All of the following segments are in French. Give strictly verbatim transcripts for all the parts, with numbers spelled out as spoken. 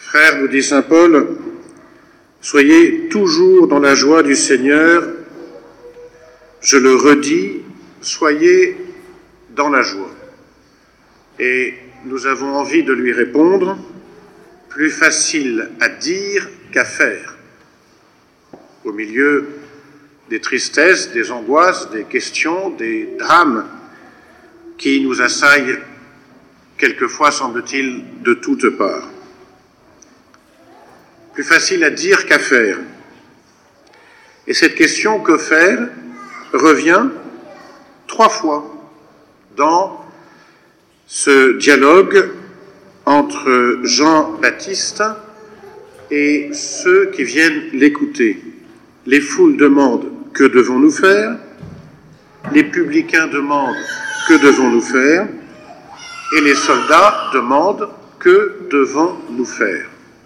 Frères, nous dit saint Paul, soyez toujours dans la joie du Seigneur. Je le redis, soyez dans la joie. Et nous avons envie de lui répondre, plus facile à dire qu'à faire. Au milieu des tristesses, des angoisses, des questions, des drames qui nous assaillent quelquefois, semble-t-il, de toutes parts. Plus facile à dire qu'à faire. Et cette question « que faire ?» revient trois fois dans ce dialogue entre Jean-Baptiste et ceux qui viennent l'écouter. Les foules demandent « que devons-nous faire ?» Les publicains demandent « que devons-nous faire ?» Et les soldats demandent « que devons-nous faire ?»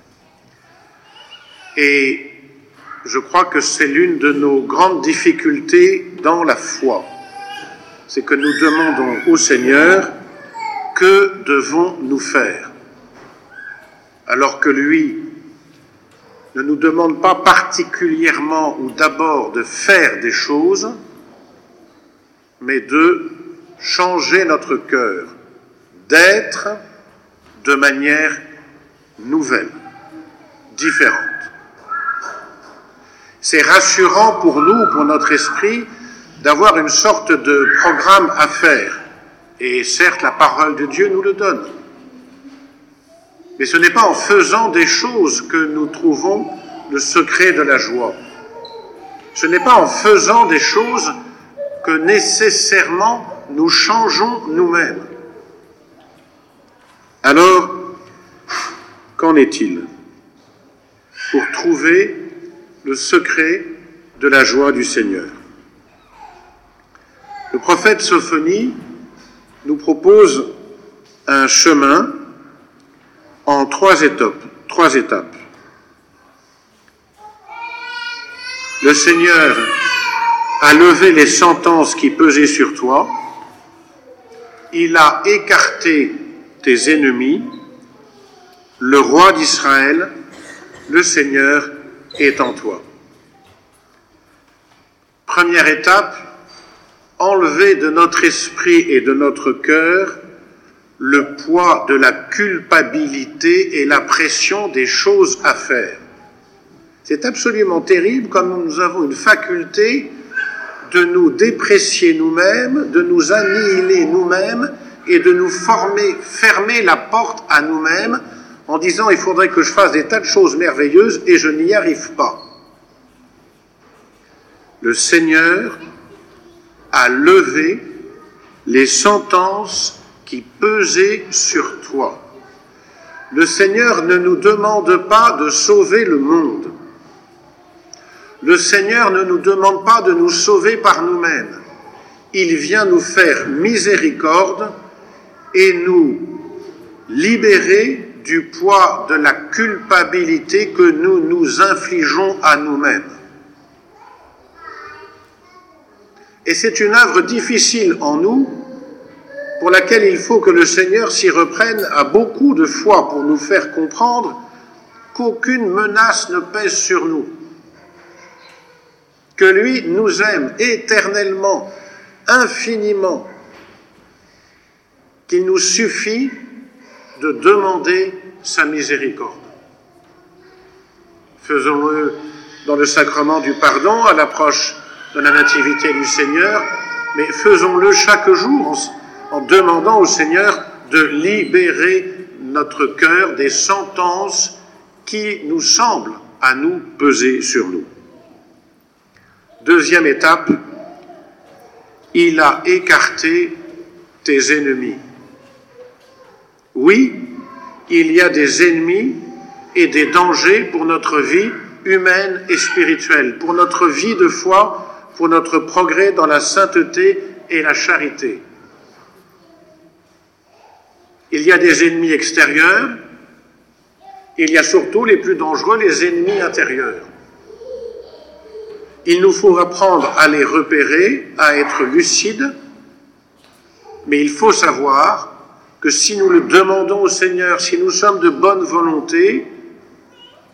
Et je crois que c'est l'une de nos grandes difficultés dans la foi. C'est que nous demandons au Seigneur « que devons-nous faire ?» alors que lui ne nous demande pas particulièrement ou d'abord de faire des choses, mais de changer notre cœur, d'être de manière nouvelle, différente. C'est rassurant pour nous, pour notre esprit, d'avoir une sorte de programme à faire. Et certes, la parole de Dieu nous le donne. Mais ce n'est pas en faisant des choses que nous trouvons le secret de la joie. Ce n'est pas en faisant des choses que nécessairement nous changeons nous-mêmes. Alors, qu'en est-il pour trouver le secret de la joie du Seigneur? Le prophète Sophonie nous propose un chemin en trois étapes. Trois étapes. Le Seigneur a levé les sentences qui pesaient sur toi. Il a écarté tes ennemis. Le roi d'Israël, le Seigneur, est en toi. Première étape, enlever de notre esprit et de notre cœur le poids de la culpabilité et la pression des choses à faire. C'est absolument terrible comme nous avons une faculté de nous déprécier nous-mêmes, de nous annihiler nous-mêmes et de nous former, fermer la porte à nous-mêmes en disant « il faudrait que je fasse des tas de choses merveilleuses et je n'y arrive pas ». Le Seigneur a levé les sentences qui pesaient sur toi. Le Seigneur ne nous demande pas de sauver le monde. Le Seigneur ne nous demande pas de nous sauver par nous-mêmes. Il vient nous faire miséricorde et nous libérer du poids de la culpabilité que nous nous infligeons à nous-mêmes. Et c'est une œuvre difficile en nous, pour laquelle il faut que le Seigneur s'y reprenne à beaucoup de fois pour nous faire comprendre qu'aucune menace ne pèse sur nous, que lui nous aime éternellement, infiniment, qu'il nous suffit de demander sa miséricorde. Faisons-le dans le sacrement du pardon, à l'approche de la nativité du Seigneur, mais faisons-le chaque jour en, en demandant au Seigneur de libérer notre cœur des sentences qui nous semblent à nous peser sur nous. Deuxième étape, il a écarté tes ennemis. Oui, il y a des ennemis et des dangers pour notre vie humaine et spirituelle, pour notre vie de foi, pour notre progrès dans la sainteté et la charité. Il y a des ennemis extérieurs, il y a surtout les plus dangereux, les ennemis intérieurs. Il nous faut apprendre à les repérer, à être lucides, mais il faut savoir que si nous le demandons au Seigneur, si nous sommes de bonne volonté,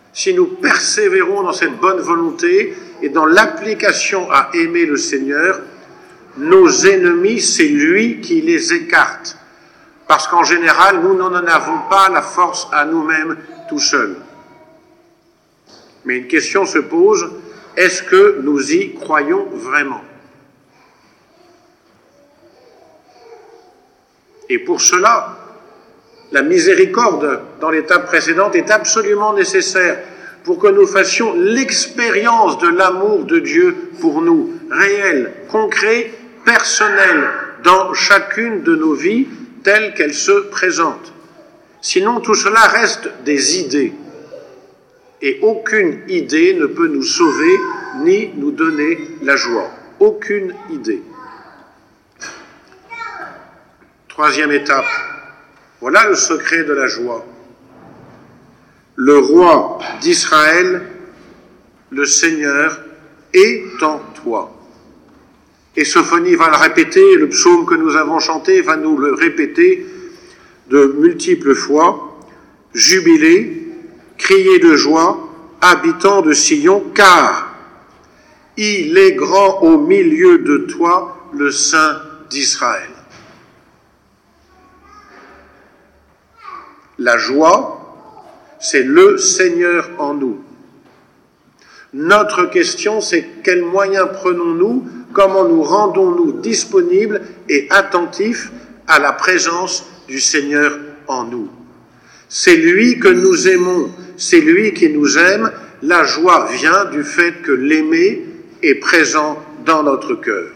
si nous persévérons dans cette bonne volonté et dans l'application à aimer le Seigneur, nos ennemis, c'est lui qui les écarte. Parce qu'en général, nous n'en avons pas la force à nous-mêmes tout seuls. Mais une question se pose, est-ce que nous y croyons vraiment ? Et pour cela, la miséricorde dans l'étape précédente est absolument nécessaire pour que nous fassions l'expérience de l'amour de Dieu pour nous, réel, concret, personnel, dans chacune de nos vies, telle qu'elle se présente. Sinon, tout cela reste des idées. Et aucune idée ne peut nous sauver ni nous donner la joie. Aucune idée. Troisième étape. Voilà le secret de la joie. Le roi d'Israël, le Seigneur, est en toi. Et Sophonie va le répéter, le psaume que nous avons chanté va nous le répéter de multiples fois. Jubilez, criez de joie, habitants de Sion, car il est grand au milieu de toi, le Saint d'Israël. La joie, c'est le Seigneur en nous. Notre question, c'est quels moyens prenons-nous, comment nous rendons-nous disponibles et attentifs à la présence du Seigneur en nous. C'est lui que nous aimons, c'est lui qui nous aime. La joie vient du fait que l'aimer est présent dans notre cœur.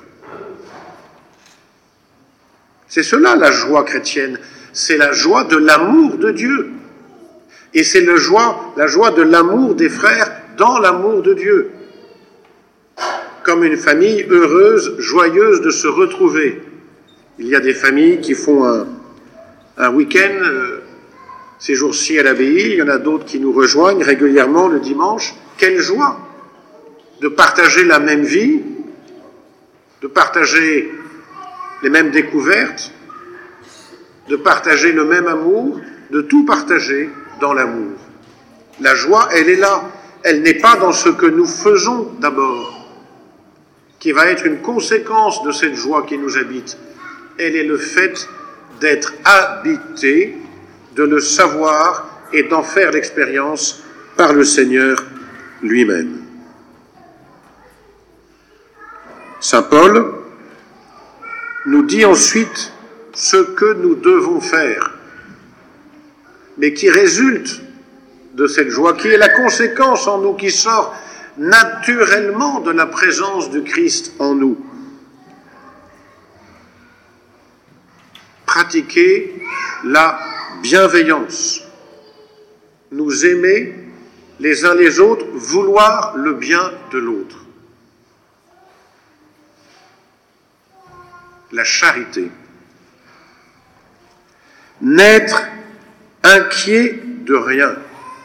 C'est cela la joie chrétienne, c'est la joie de l'amour de Dieu. Et c'est le joie, la joie de l'amour des frères dans l'amour de Dieu. Comme une famille heureuse, joyeuse de se retrouver. Il y a des familles qui font un, un week-end euh, ces jours-ci à l'abbaye, il y en a d'autres qui nous rejoignent régulièrement le dimanche. Quelle joie de partager la même vie, de partager les mêmes découvertes, de partager le même amour, de tout partager dans l'amour. La joie, elle est là. Elle n'est pas dans ce que nous faisons d'abord, qui va être une conséquence de cette joie qui nous habite. Elle est le fait d'être habité, de le savoir et d'en faire l'expérience par le Seigneur lui-même. Saint Paul nous dit ensuite ce que nous devons faire, mais qui résulte de cette joie, qui est la conséquence en nous, qui sort naturellement de la présence du Christ en nous. Pratiquer la bienveillance, nous aimer les uns les autres, vouloir le bien de l'autre. La charité. N'être inquiet de rien.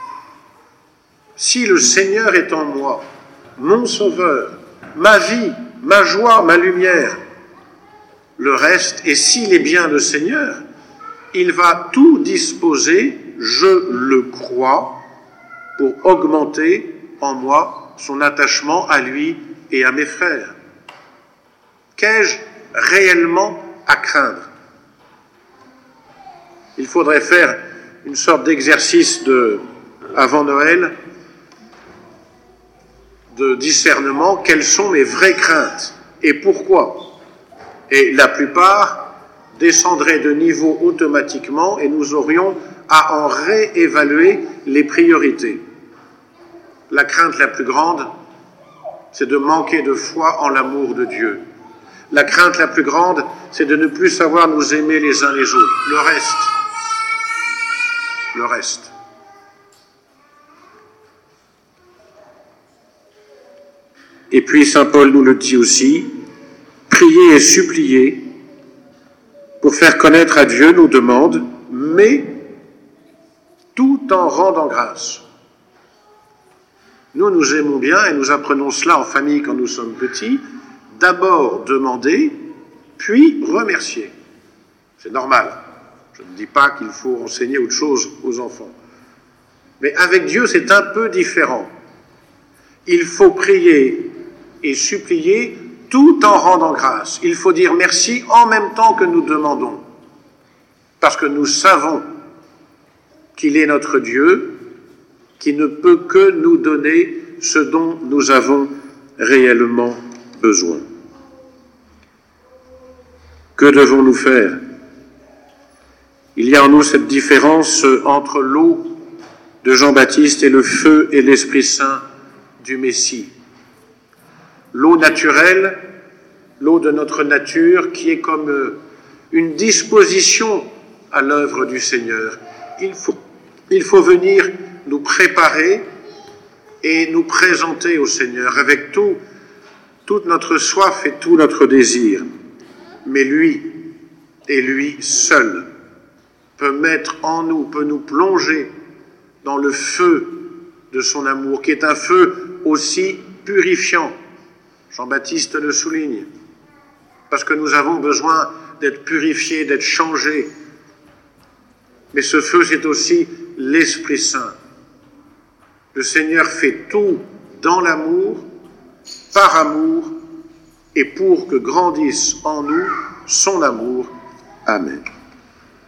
Si le Seigneur est en moi, mon Sauveur, ma vie, ma joie, ma lumière, le reste, et s'il est bien le Seigneur, il va tout disposer, je le crois, pour augmenter en moi son attachement à lui et à mes frères. Qu'ai-je réellement à craindre ? Il faudrait faire une sorte d'exercice de, avant Noël, de discernement, quelles sont mes vraies craintes et pourquoi. Et la plupart descendraient de niveau automatiquement et nous aurions à en réévaluer les priorités. La crainte la plus grande, c'est de manquer de foi en l'amour de Dieu. La crainte la plus grande, c'est de ne plus savoir nous aimer les uns les autres. Le reste, le reste. Et puis saint Paul nous le dit aussi, prier et supplier pour faire connaître à Dieu nos demandes, mais tout en rendant grâce. Nous, nous aimons bien, et nous apprenons cela en famille quand nous sommes petits, d'abord demander, puis remercier. C'est normal. Je ne dis pas qu'il faut enseigner autre chose aux enfants. Mais avec Dieu, c'est un peu différent. Il faut prier et supplier tout en rendant grâce. Il faut dire merci en même temps que nous demandons. Parce que nous savons qu'il est notre Dieu, qui ne peut que nous donner ce dont nous avons réellement besoin. Que devons-nous faire? Il y a en nous cette différence entre l'eau de Jean-Baptiste et le feu et l'Esprit Saint du Messie. L'eau naturelle, l'eau de notre nature, qui est comme une disposition à l'œuvre du Seigneur. Il faut, il faut venir nous préparer et nous présenter au Seigneur avec tout, toute notre soif et tout notre désir. Mais lui, et lui seul, peut mettre en nous, peut nous plonger dans le feu de son amour, qui est un feu aussi purifiant. Jean-Baptiste le souligne, parce que nous avons besoin d'être purifiés, d'être changés. Mais ce feu, c'est aussi l'Esprit Saint. Le Seigneur fait tout dans l'amour, par amour, et pour que grandisse en nous son amour. Amen.